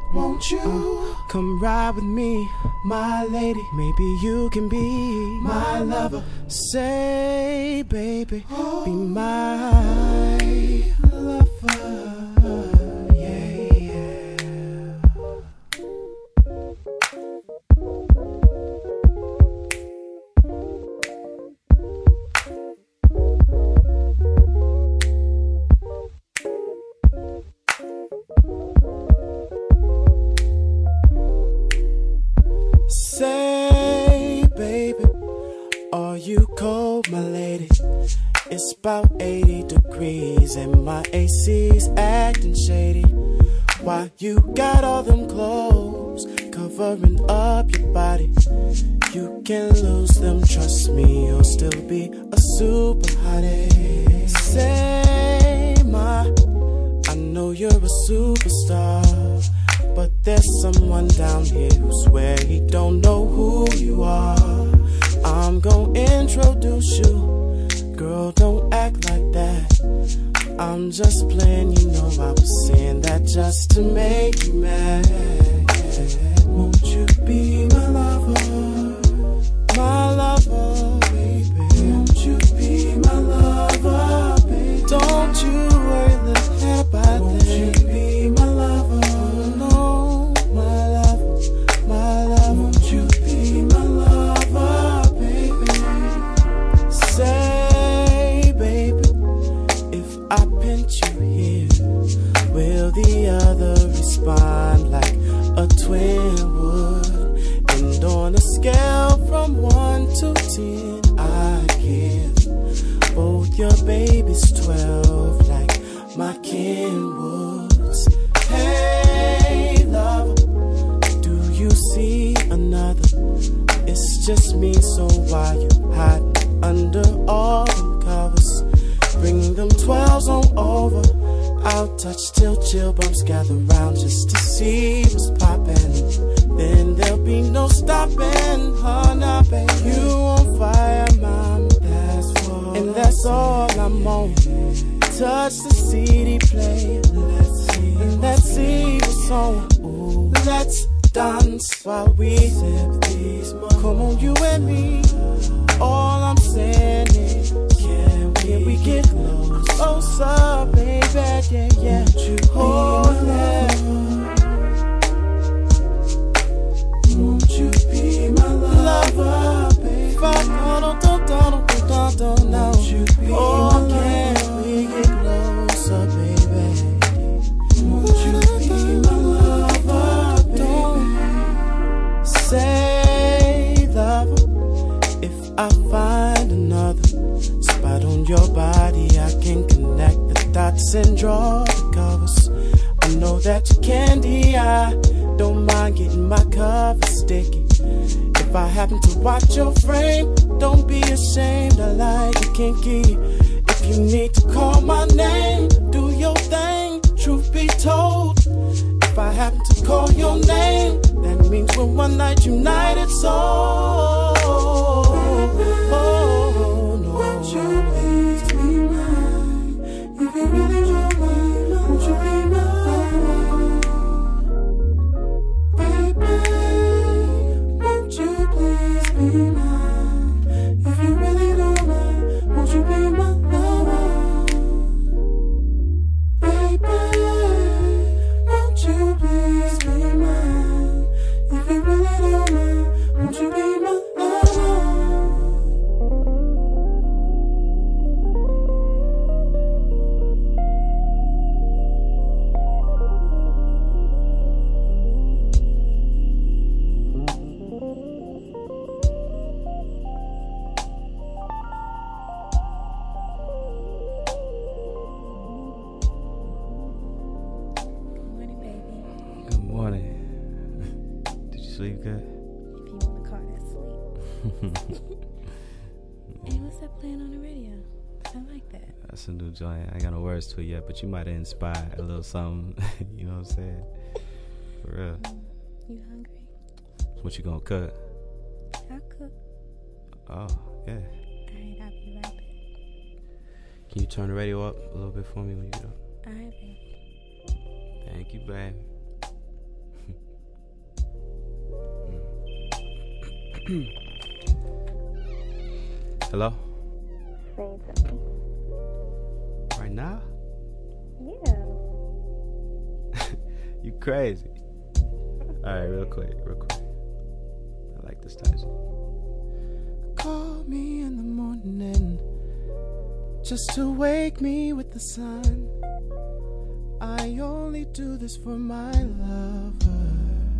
Won't you come ride with me, my lady? Maybe you can be my lover. Say, baby, be my lover. Yeah, yeah. Say, baby, are you cold, my lady? It's about 80 degrees and my AC's acting shady. Why you got all them clothes covering up your body? You can lose them, trust me, you'll still be a super hottie. Say, I know you're a superstar, but there's someone down here who swear he don't know who you are. I'm gonna introduce you, girl, don't act like that. I'm just playing, you know I was saying that just to make you mad. Won't you be my lover? My lover, baby. Won't you be my lover, baby? Don't you worry a little head about that. Won't you be my lover? No, my lover, my lover. Won't you be my lover, baby? Say, baby, if I pinch you here, will the other respond like a twin would? And on a scale from 1 to 10, I give both your babies 12 like my Kenwoods. Hey, lover, do you see another? It's just me, so why you hiding under all them covers? Bring them 12s on over. I'll touch till chill bumps gather round just to see what's poppin'. Then there'll be no stopping, huh, now, baby. You on fire, mama, that's all. And that's all I'm on. Touch the CD player, let's see what's on. Ooh, let's dance while we sip these. Come on, you and me. All I'm saying is, can we get closer, baby? Yeah, yeah. Oh, yeah. Won't you be my lover, baby? Don't. Oh, can we get closer, baby? Won't you be my lover, baby? Say, lover, if I find another spot on your body, I can connect the dots and draw the covers. I know that you're candy, I don't mind getting my cover sticky. If I happen to watch your frame, don't be ashamed, I like it kinky. If you need to call my name, do your thing, truth be told. If I happen to call your name, that means we're one night united, so oh, no. Won't you please be mine? If you really don't mind, won't you be mine? Baby, won't you please be mine? If you really don't mind, won't you be my lover? Baby, won't you please be mine? If you really don't mind, won't you be my lover? Sleep good? If you want to call that sleep. Hey, what's that playing on the radio? I like that. That's a new joint. I ain't got no words to it yet, but you might have inspired a little something. You know what I'm saying? For real. You hungry? What you gonna cook? I'll cook. Oh, yeah. Alright, I'll be right back. Can you turn the radio up a little bit for me when you get up? Alright, baby. Thank you, baby. Hello? Sing to me. Right now? Yeah. You crazy. Alright, real quick. I like this touch. Call me in the morning just to wake me with the sun. I only do this for my lover.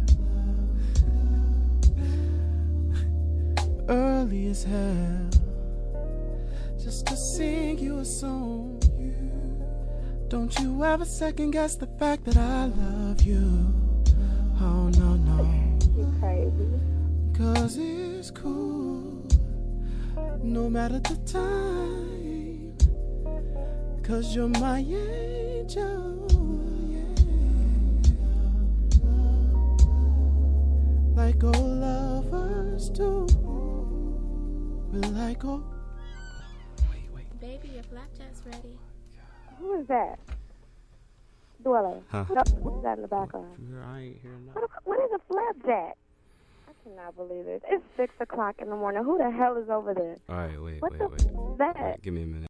Early as hell, just to sing you a song. Don't you ever second guess the fact that I love you. Oh no, no. You crazy. 'Cause it's cool, no matter the time. 'Cause you're my angel, yeah. Like old lovers do. We're like old. Wait. Baby, your flapjack's ready. Who is that? Dwella. Huh? What's that in the background? I ain't hearing nothing. What is a flapjack? I cannot believe it. It's 6 o'clock in the morning. Who the hell is over there? Alright, wait. What the f- is that? Wait, give me a minute.